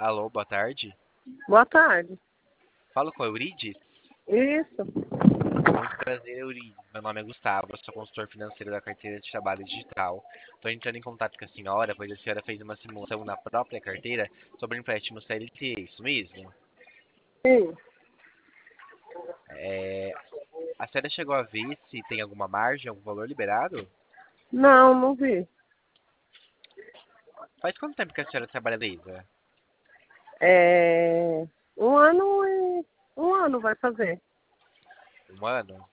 Alô, boa tarde. Boa tarde. Falo com a Eurides? Isso. Muito prazer, Eurides. Meu nome é Gustavo, eu sou consultor financeiro da carteira de trabalho digital. Estou entrando em contato com a senhora, pois a senhora fez uma simulação na própria carteira sobre empréstimo CLT, isso mesmo? Sim. A senhora chegou a ver se tem alguma margem, algum valor liberado? Não, não vi. Faz quanto tempo que a senhora trabalha na Isa? É... Um ano vai fazer. Um ano?